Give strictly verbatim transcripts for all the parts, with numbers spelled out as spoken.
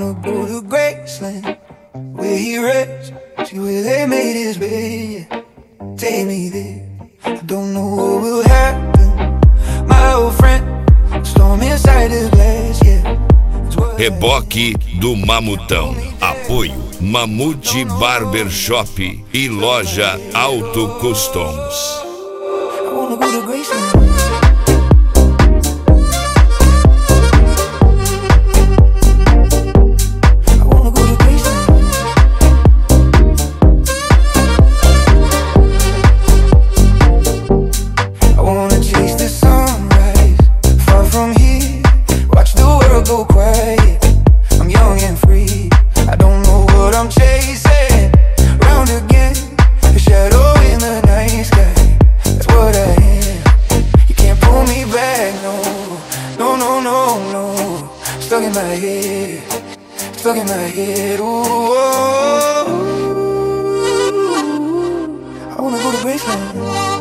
wanna go to Graceland, where he rests, see where they made his bed, yeah. Take me there, I don't know what will happen. My old friend, storm inside the glass, yeah. Reboque do Mamutão. Apoio Mamute Barbershop e Loja Auto Customs. I wanna go to Graceland. Stuck in my head, stuck in my head, ooh, I wanna go to Graceland.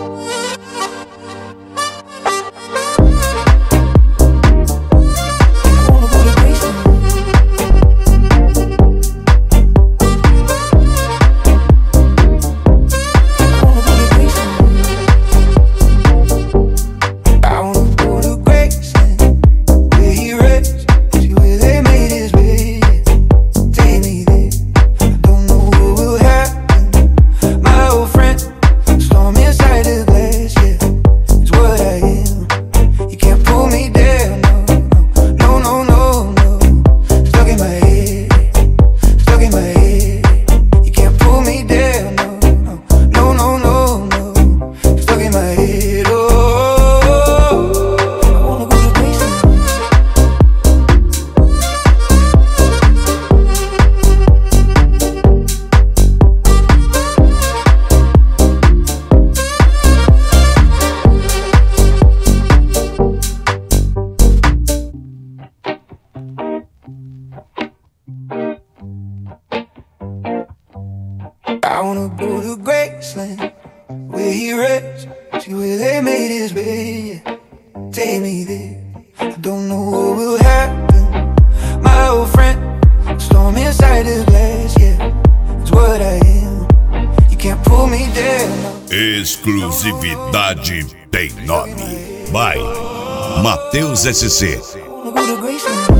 I wanna go to Graceland, where he rests, see where they made his bed, yeah. Take me there, I don't know what will happen. My old friend, storm inside the glass, yeah. It's what I am, you can't pull me down. Exclusividade tem nome. By Matheus S C. I wanna go to Graceland.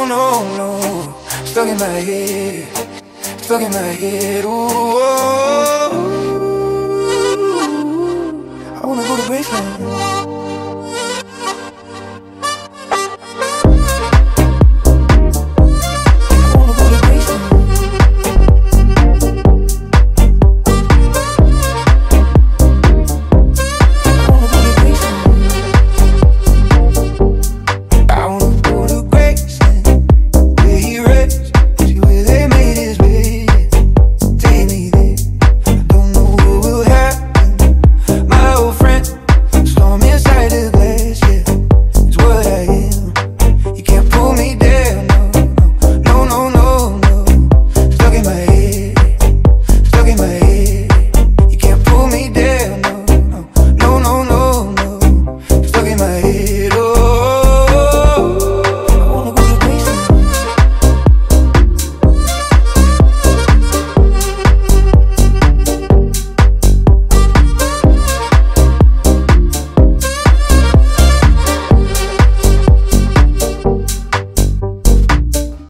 Stuck in my head, stuck in my head, ooh.